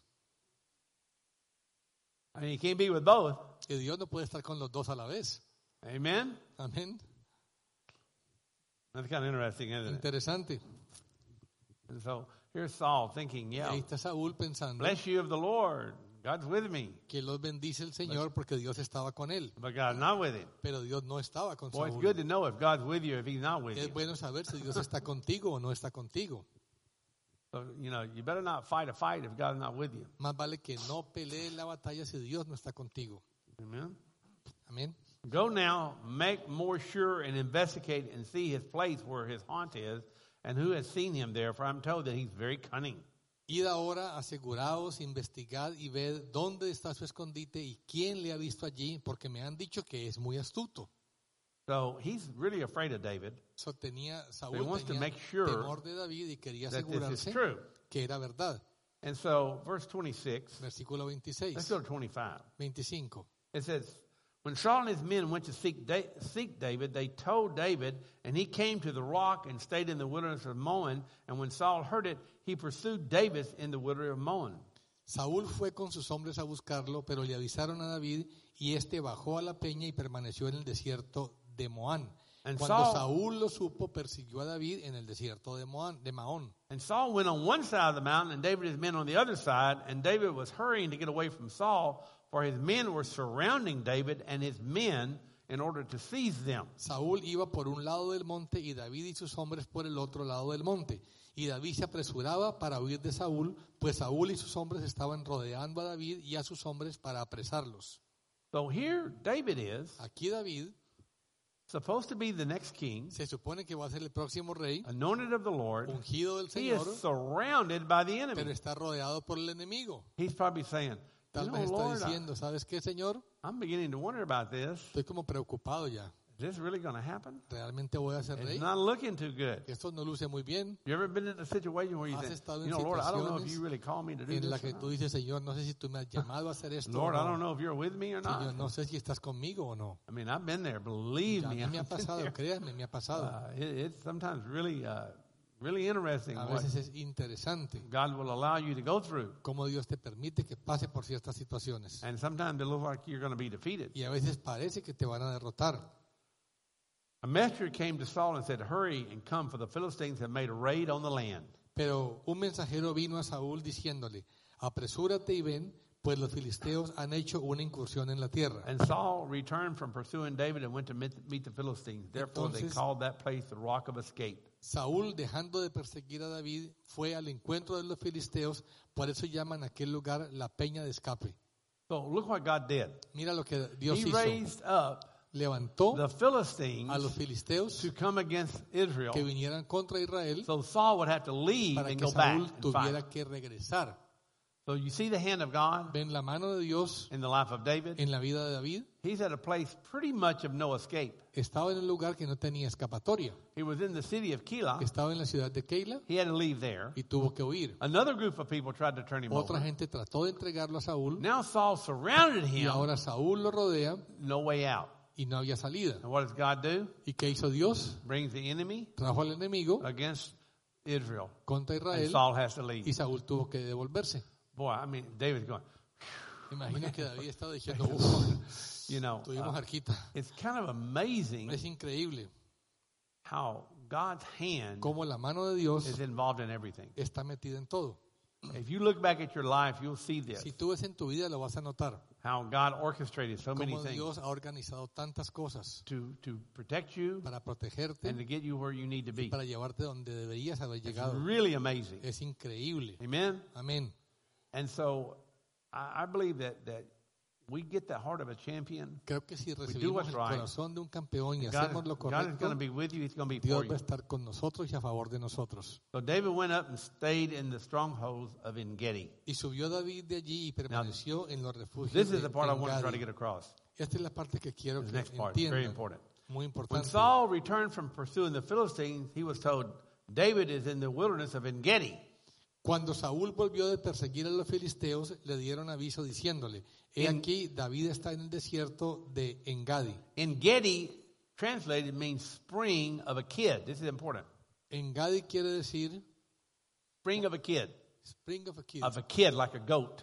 I mean, you can't be with both. Que Dios no puede estar con los dos a la vez. Amen? Amén. That's kind of interesting, isn't it? Interesante. And so here's Saul thinking, Y yeah, ahí está Saúl pensando bless you of the Lord. God's with me. que los bendice el Señor porque Dios estaba con él. But God's not with him. Pero Dios no estaba con Boy, it's Saúl. good to know if God's with you or if he's not with Es you. bueno saber si Dios está contigo o no está contigo. So, you better not fight a fight if God's not with you. Más vale que no pelees la batalla si Dios no está contigo. Amen? Amén. Go now, make more sure and investigate and see his place where his haunt is and who has seen him there, for I'm told that he's very cunning. Id ahora, aseguraos, investigad y ved dónde está su escondite y quién le ha visto allí, porque me han dicho que es muy astuto. So he's really afraid of David So, Saúl he wants to tenía make sure temor de David y quería that this is asegurarse true. que era verdad. And so, verse 26, Versículo let's 26, go to 25. 25. It says, when Saul and his men went to seek David, they told David, and he came to the rock and stayed in the wilderness of Moan. And when Saul heard it, he pursued David in the wilderness of Moan. Saúl fue con sus hombres a buscarlo, pero le avisaron a David y éste bajó a la peña y permaneció en el desierto de Moán. And Cuando Saul- Saúl lo supo, persiguió a David en el desierto de Maón. And Saul went on one side of the mountain, and David and his men on the other side. And David was hurrying to get away from Saul, for his men were surrounding David and his men in order to seize them. Saúl iba por un lado del monte y David y sus hombres por el otro lado del monte. Y David se apresuraba para huir de Saúl, pues Saúl y sus hombres estaban rodeando a David y a sus hombres para apresarlos. So here David is Aquí David supposed to be the next king, se supone que va a ser el próximo rey, anointed of the Lord. ungido del He is Señor, surrounded by the pero enemy. está rodeado por el enemigo. He's probably saying, Tal you vez know, está Lord, diciendo, ¿sabes qué, Señor? I'm beginning to wonder about this. Estoy como preocupado ya. Is this really going to happen? ¿Realmente voy a ser rey? It's not looking too good. Esto no luce muy bien. You ever been in a situation where you Has think, estado en you know, Lord, I don't know if situaciones you really called me to do En la this or que tú not. dices, Señor, no sé si tú me has llamado a hacer esto o Lord, I don't no. know if you're with me or Señor, not. no sé si estás conmigo o no. I mean, I've been there. Believe A me, mí me ha I've been pasado, there. créanme, me ha pasado. It's sometimes really interesting A what veces es interesante God will allow you to go through. cómo Dios te permite que pase por ciertas situaciones. And sometimes it looks like you're going to be defeated. Y a veces parece que te van a derrotar. A messenger came to Saul and said, hurry and come, for the Philistines have made a raid on the land. Pero un mensajero vino a Saúl diciéndole, apresúrate y ven, pues los filisteos han hecho una incursión en la tierra. And Saul returned from pursuing David and went to meet the Philistines. Therefore they Entonces, called that place the Rock of Escape. Saúl, dejando de perseguir a David, fue al encuentro de los filisteos, por eso llaman a aquel lugar la peña de escape. So look what God did. Mira lo que Dios He hizo. raised up Levantó the Philistines a los filisteos to come against Israel. que vinieran contra Israel So Saul would have to leave para and que go back Saúl and tuviera fight. que regresar. So you see the hand of God Ven la mano de Dios in the life of David. en la vida de David. He's at a place pretty much of no escape. Estaba en un lugar que no tenía escapatoria. He was in the city of Keilah. Estaba en la ciudad de Keila He had to leave there. y tuvo que huir. Another group of people tried to turn him Otra over. gente trató de entregarlo a Saúl Now Saul surrounded y him. ahora Saúl lo rodea No way out. y no había salida. And what does God do? ¿Y qué hizo Dios? Brings the enemy Trajo al enemigo against Israel. contra And Israel Saul has to leave. y Saúl tuvo que devolverse. Boy, I mean, David's going, Imagino que David estaba diciendo, uff, you know, tuvimos arquita. it's kind of amazing Es increíble how God's hand cómo la mano de Dios is involved in everything. está metida en todo. If you look back at your life, you'll see this, Si tú ves en tu vida lo vas a notar. how God orchestrated so many Cómo things Dios ha organizado tantas cosas to protect you para protegerte, and to get you where you need to be. para llevarte donde deberías haber It's llegado. really amazing. Es increíble. Amen? Amén. And so I believe that we get the heart of a champion. Creo que si do recibimos what's el right. corazón de un campeón y God, hacemos lo God is going correcto, to be with you. He's going to be Dios for va a you. estar con nosotros y a favor de nosotros. So David went up and stayed in the strongholds of En-Gedi. Y subió David de allí y permaneció en los refugios This de is the part I want to try to En-Gadi. get across. Esta es la parte que quiero This que next part is very entiendan. important. Muy When importante. Saul returned from pursuing the Philistines, he was told, David is in the wilderness of En-Gedi. Cuando Saúl volvió de perseguir a los filisteos, le dieron aviso diciéndole, he aquí, David está en el desierto de En-Gadi. En-Gedi, translated, means spring of a kid. This is important. En-Gadi quiere decir Spring of a kid. spring of a kid, Of a kid, like a goat.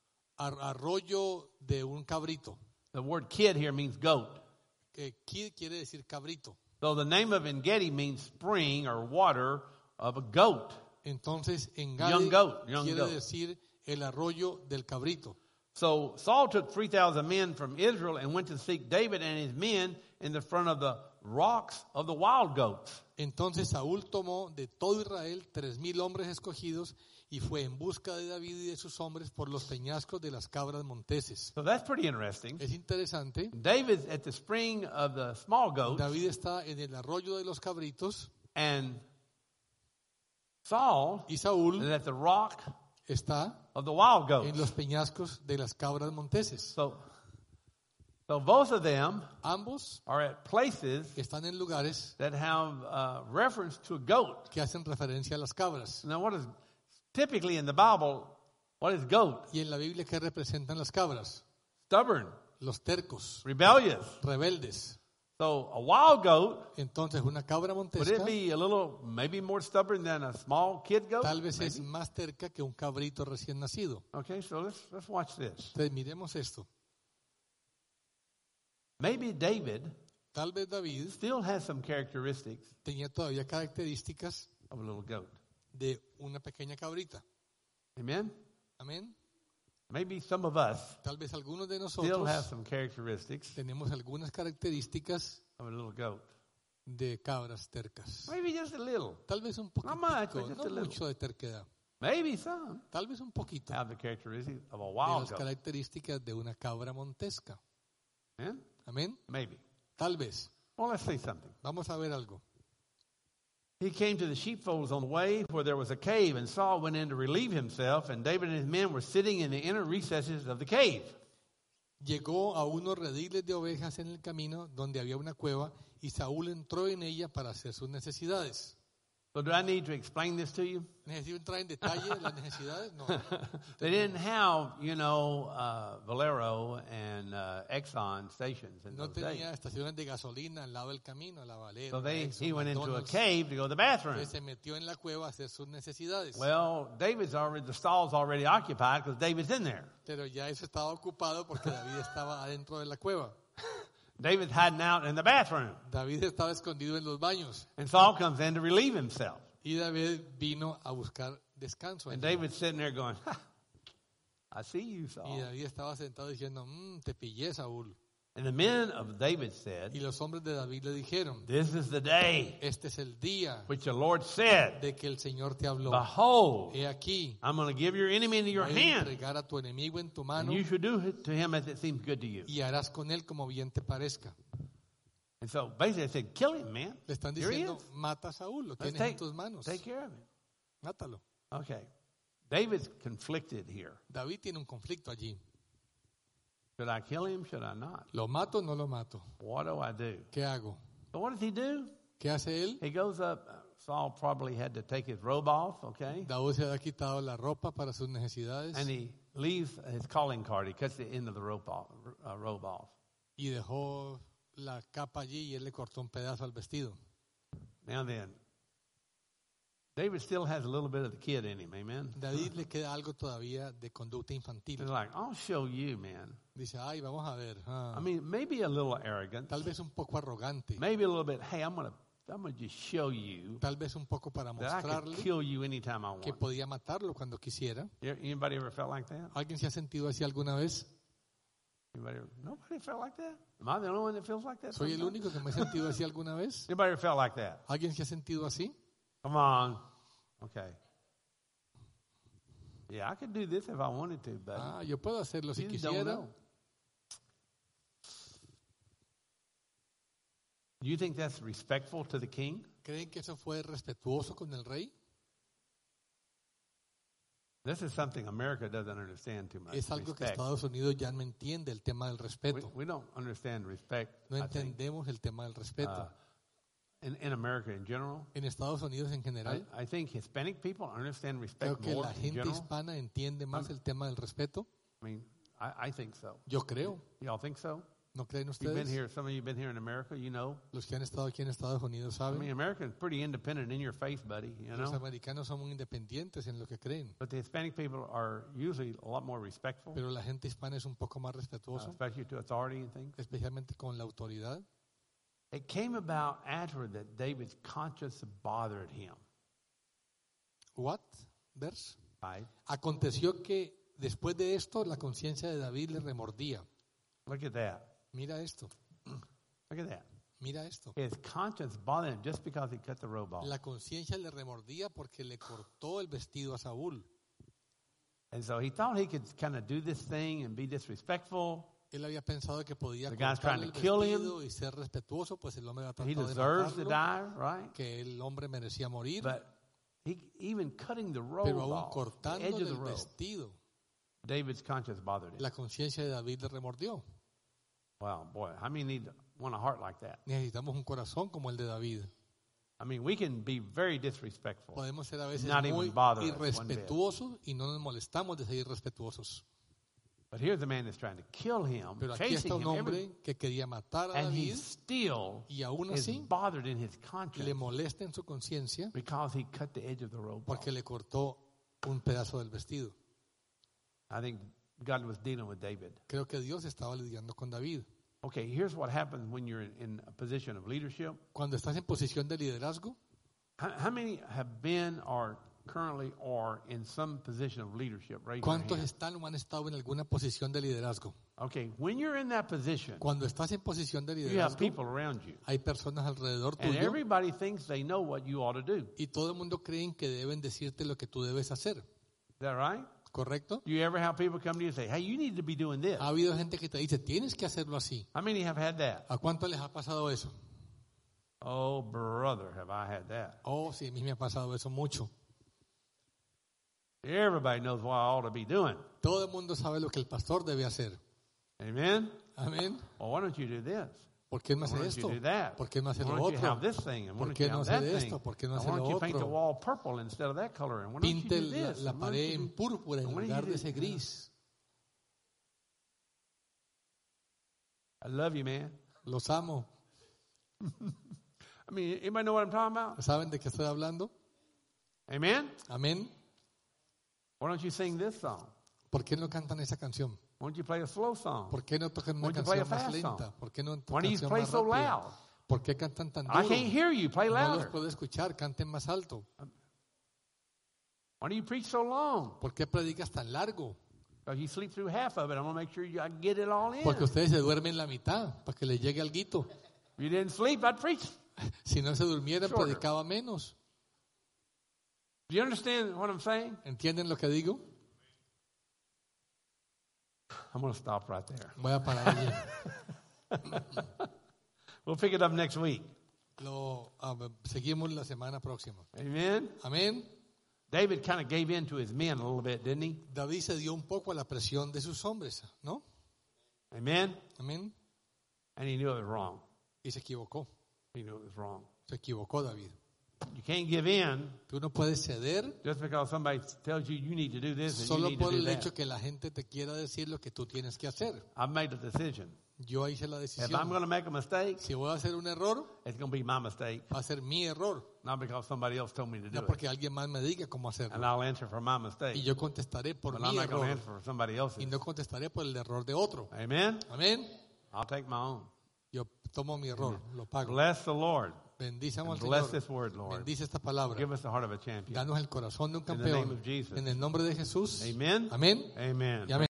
arroyo de un cabrito. The word kid here means goat. Kid quiere decir cabrito. So the name of En-Gedi means spring or water of a goat. Entonces, En-Gadi Young goat. quiere decir el arroyo del cabrito. So Saul took 3,000 men from Israel and went to seek David and his men in the front of the rocks of the wild goats. Entonces Saúl tomó de todo Israel 3,000 hombres escogidos y fue en busca de David y de sus hombres por los peñascos de las cabras monteses. So that's pretty interesting. Es interesante. David's at the spring of the small goats, David está en el arroyo de los cabritos and Saul y is Saúl at the rock está of the wild en goats. los peñascos de las cabras monteses. So both of them Ambos are at places están en lugares that have reference to a goat. que hacen referencia a las cabras. Now, what is typically in the Bible? What is goat? Y en la Biblia, ¿qué representan las cabras? Stubborn, Los tercos, rebellious. rebeldes. So a wild goat, Entonces, una cabra would montesca it be a little, maybe more stubborn than a small kid goat? tal vez es Maybe. más terca que un cabrito recién nacido. Okay, so let's watch this. Entonces, miremos esto. Maybe David Tal vez David still has some characteristics tenía todavía características of a little goat. de una pequeña cabrita. Amen? Amén. Maybe some of us Tal vez algunos de still have nosotros some characteristics tenemos algunas características of a little goat. de cabras tercas. Maybe just a little. Tal vez un Not much, poquito, but just no a little. mucho de terquedad. Maybe some Tal vez un poquito have the characteristics of a de wild las goat. características de una cabra montesca. Amen? Amén. Maybe. Tal vez. Well, let's say something. Vamos a ver algo. He came to the sheepfolds on the way where there was a cave, and Saul went in to relieve himself, and David and his men were sitting in the inner recesses of the cave. Llegó a unos rediles de ovejas en el camino donde había una cueva y Saúl entró en ella para hacer sus necesidades. So do I need to explain this to you? ¿Necesito entrar en detalle de las necesidades? No. They didn't have, Valero and Exxon stations in No those days. tenía estaciones de gasolina al lado del camino, la Valero. So la Exxon, he went into a McDonald's. cave to go to the bathroom. Entonces se metió en la cueva a hacer sus necesidades. Well, the stall's already occupied because David's in there. Pero ya eso estaba ocupado porque David estaba adentro de la cueva. David's hiding out in the bathroom. David estaba escondido en los baños. And Saul comes in to relieve himself. Y David vino a buscar descanso. And David's sitting there going, I see you, Y Saul. David estaba sentado diciendo, te pillé, Saúl. And the men of David said, Y los hombres de David le dijeron, this is the day este es el día which the Lord said, de que el Señor te habló. behold, He aquí, I'm going to give your enemy into your voy a hand, entregar a tu enemigo en tu and mano you should do to him as it seems good to you. y harás con él como bien te parezca. And so basically they said, kill him, man. Le están Here he diciendo, is. mata a Saúl, lo Let's tienes en tus manos. take care of him. Mátalo. Okay. David's conflicted here. David tiene un conflicto allí. Should I kill him? Should I not? ¿Lo mato o no lo mato? What do I do? ¿Qué hago? So what does he do? ¿Qué hace él? He goes up. Saul probably had to take his robe off, okay? David se había quitado la ropa para sus necesidades And he leaves his calling card. He cuts the end of the robe off. y dejó la capa allí y él le cortó un pedazo al vestido. Now then, David still has a little bit of the kid in him, amen? David le queda algo todavía de conducta infantil. It's like, I'll show you, man. Dice, ay, vamos a ver. I mean, maybe a little arrogant. Tal vez un poco arrogante. Maybe a little bit, hey, I'm gonna just show you Tal vez un poco para that I can mostrarle kill you anytime I que want. podía matarlo cuando quisiera. Anybody ever felt like that? ¿Alguien se ha sentido así alguna vez? Nobody felt like that? Am I the only one that feels like that? ¿Soy el sometimes? único que me he sentido así alguna vez? Anybody ever felt like that? ¿Alguien se ha sentido así? Come on. Okay. Yeah, I could do this if I wanted to, but Ah, yo puedo hacerlo si you just don't quisiera. know. Do you think that's respectful to the king? ¿Creen que eso fue respetuoso con el rey? This is something America doesn't understand too much. Es algo que Respect. Estados Unidos ya no entiende, el tema del respeto. We don't understand respect. No I think. entendemos el tema del respeto. In America in general, En Estados Unidos en general, I think Hispanic people understand creo respect que more la in gente general. hispana entiende más el tema del respeto. I mean, I think so. Yo creo. Y'all think so? ¿No creen You've been ustedes? here. Some of you have been here in America. You know. Los que han estado aquí en Estados Unidos I saben. mean, America is pretty independent in your face, buddy. You Los know. americanos son muy independientes en lo que creen. But the Hispanic people are usually a lot more respectful, Pero la gente hispana es un poco más respetuoso, especially to authority and things. especialmente con la autoridad. It came about after that David's conscience bothered him. What? Verse. Right? Aconteció que después de esto la conciencia de David le remordía. Look at that. Mira esto, Look at that. mira esto. His conscience bothered him just because he cut the robe off. La conciencia le remordía porque le cortó el vestido a Saúl. And so he thought he could kind of do this thing and be disrespectful. Él había pensado que podía The guy's cortarle el trying to kill him. vestido y ser respetuoso, pues el hombre había He tratado de deserves to matarlo, die, right? que el hombre merecía morir, But even cutting the robe pero aún off, the edge cortándole of the el robe, vestido, David's conscience bothered him. la conciencia de David le remordió. Wow, boy, how many want a heart like that? Necesitamos un corazón como el de David. I mean, we can be very disrespectful. Podemos ser a veces Not even muy bother us one bit. irrespetuosos y no nos molestamos de ser irrespetuosos. But here's the man that's trying to kill him, Pero aquí está chasing un him, hombre que quería matar a and he David still y aún is así bothered in his le conscience molesta en su conciencia because he cut the edge of the robe off. porque le cortó un pedazo del vestido. I think God was dealing with David. Creo que Dios estaba lidiando con David. Okay, here's what happens when you're in a position of leadership. Cuando estás en posición de liderazgo, How many have been or currently are in some position of leadership? Raise your ¿cuántos hand. están o han estado en alguna posición de liderazgo? Okay, when you're in that position, Cuando estás en posición de you have liderazgo, people around you, hay personas alrededor and tuyo everybody thinks they know what you ought to do. y todo el mundo creen que deben decirte lo que tú debes hacer. Is that right? ¿Correcto? Do you ever have people come to you and say, "Hey, you need to be doing this"? Ha habido gente que te dice, tienes que hacerlo así. How many have had that? ¿A cuánto les ha pasado eso? Oh, brother, have I had that? Oh, sí, a mí me ha pasado eso mucho. Everybody knows what I ought to be doing. Todo el mundo sabe lo que el pastor debe hacer. Amen? Amén. Well, why don't you do this? ¿Por qué no Why hace don't esto? you do that? ¿Por qué no hace Why lo don't you otro? have this thing? And why ¿Por don't qué you no have hace that de thing? esto? ¿Por qué no And hace why lo don't you paint the otro? wall purple instead of that color? And why don't you Pinte do this? la And why don't pared you en do- púrpura en and why don't lugar you de do- ese gris. I love you, man. Los amo. I mean, anybody know what I'm talking about? ¿Saben de qué estoy hablando? Amen? Amén. Why don't you sing this song? ¿Por qué no cantan esa canción? Why don't you play a slow song? ¿Por qué no tocan una Why don't you play a canción más fast song? lenta? ¿Por qué no Why tocan do you canción play más so rápida? loud? ¿Por qué cantan tan I duro? can't hear you. Play No los louder. puedo escuchar, canten más alto. Why do you preach so long? ¿Por qué predicas tan largo? Because you sleep through half of it. I'm going to make sure I get it all in. Porque ustedes se duermen la mitad para que les llegue alguito. If you didn't sleep, I'd preach. Si no se durmiera, Shorter. predicaba menos. Do you understand what I'm saying? ¿Entienden lo que digo? I'm going to stop right there. Voy a parar allí. We'll pick it up next week. Seguimos la semana próxima. Amen? Amén. David kind of gave in to his men a little bit, didn't he? David se dio un poco a la presión de sus hombres, ¿no? Amen? Amén. And he knew it was wrong. Y se equivocó. He knew it was wrong. Se equivocó David. You can't give in Tú no puedes ceder just because somebody tells you you need to do this and you solo need to por do el that. hecho que la gente te quiera decir lo que tú tienes que hacer. I've made a decision. Yo hice la If I'm decisión. going to make a mistake, Si voy a hacer un error, it's going to be my mistake, va a ser mi error. not because somebody else told me to do No it. porque alguien más me diga cómo And hacerlo. I'll answer for my Y mistake. yo contestaré por But mi I'm not going to error. answer for somebody else's. Y no contestaré por el error de otro. Amen? Amén. I'll take my own. Yo tomo mi error, lo pago. Bless the Lord. Bendicemos And al bless Señor. this word, Lord. Bendice esta palabra. Give us the heart of a champion. Danos el corazón de un In the name campeón. of Jesus. En el nombre de Jesús. Amen? Amén. Amen. Y amén.